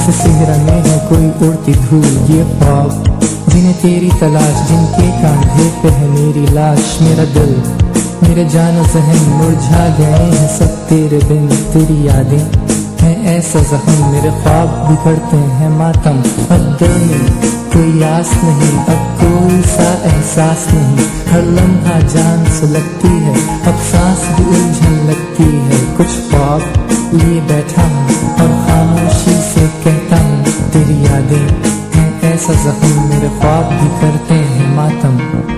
जैसे सेहरा में है कोई उड़ती धूल। ये ख्वाब जिन्हें तेरी तलाश, जिनके कांधे पे है मेरी लाश। मेरा दिल, मेरे जान ज़हन मुरझा गए हैं सब तेरे बिन। तेरी यादें हैं ऐसा जख्म, मेरे ख्वाब बिगड़ते हैं मातम। अब दिल में कोई आस नहीं, अब कोई सा एहसास नहीं। हर लम्हा जान सुलगती है, अब सांस भी उलझन लगती है। कुछ ख्वाब लिए बैठा हूँ और खामोशी से कहता हूँ तेरी यादें हैं ऐसा जख्म, मेरे ख्वाब भी करते हैं मातम।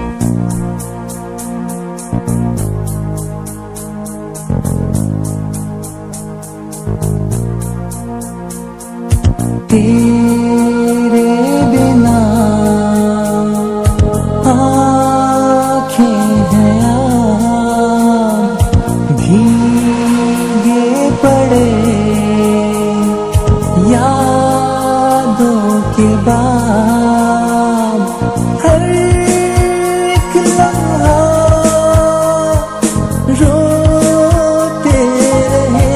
तेरे बिना आँखें हैं भीगे पड़े यादों के बाद। हर एक लम्हा रोते रहे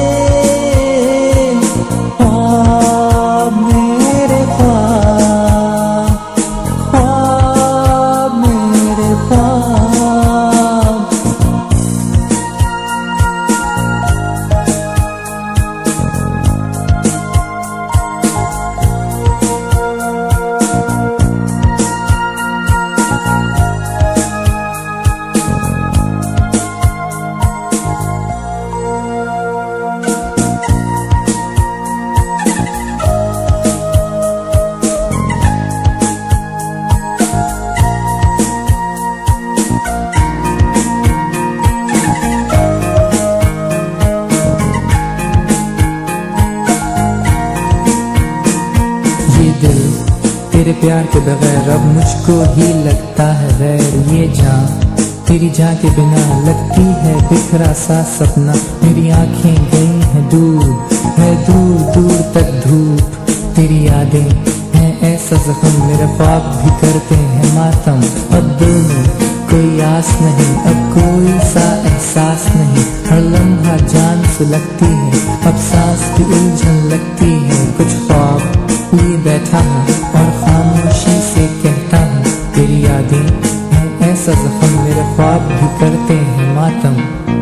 तेरे प्यार के बगैर अब मुझको ही लगता है गैर। ये जान तेरी जान के बिना लगती है बिखरा सा सपना। मेरी आंखें गई हैं दूर, है दूर दूर तक धूप। तेरी यादें हैं ऐसा जख्म, मेरे ख्वाब भी करते हैं मातम। अब दिल में कोई आस नहीं, अब कोई सा एहसास नहीं। हर लम्हा जान सुलगती है, अब सांस भी उलझन लगती है। कुछ ख्वाब लिए बैठा हूँ और खामोशी से कहता हूँ तेरी यादें हैं ऐसा जख्म, मेरे ख्वाब भी करते हैं मातम।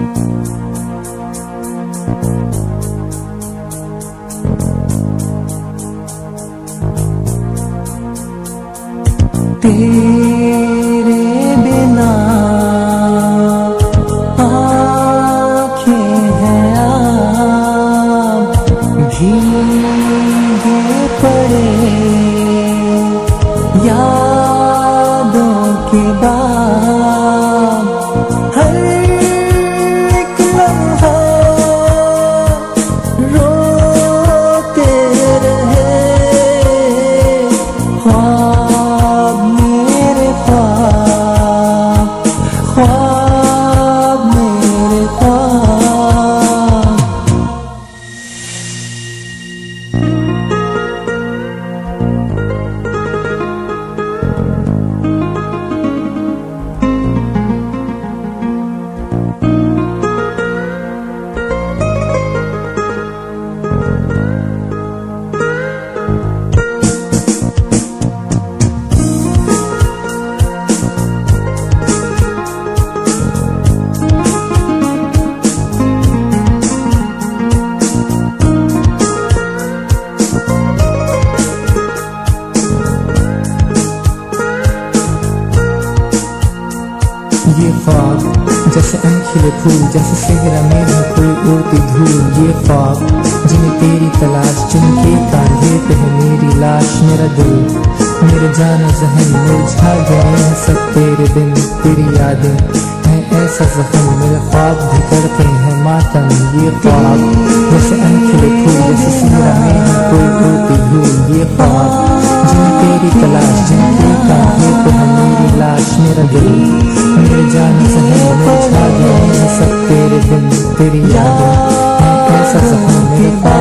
तेरे बिना आँखें हैं भीगे पड़े यादों के बाद। हर एक लम्हा रोते रहे ख्वाब मेरे ख्वाब, ख्वाब मेरे ख्वाब। ये ख्वाब जैसे अनखिले फूल, जैसे सेहरा में है कोई उड़ती धूल। ये ख्वाब जिन्हें तेरी तलाश, जिनके कांधे पे है मेरी लाश। मेरा दिल, मेरे जान ज़हन मुरझा गए हैं सब तेरे बिन। तेरी यादें हैं ऐसा जख्म, मेरे ख्वाब भी करते हैं मातम। ये ख्वाब जैसे अनखिले फूल, जैसे सेहरा में है कोई उड़ती धूल। ये ख्वाब जिन्हें तेरी तलाश, जिनके कांधे पे है मेरी लाश। मेरा दिल, मेरे जान ज़हन मुरझा गए हैं सब तेरे बिन। तेरी यादें हैं ऐसा जख्म, मेरे ख्वाब